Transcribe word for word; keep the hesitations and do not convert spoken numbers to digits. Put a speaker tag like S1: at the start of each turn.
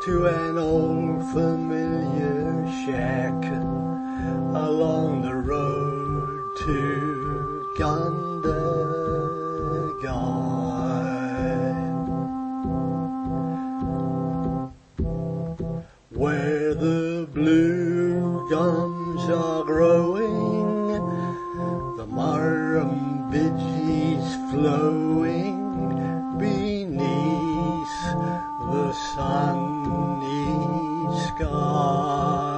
S1: to an old familiar shack along the road to Gundagai, where the blue gums are growing, the Murrumbidgee's flowing beneath the sunny sky.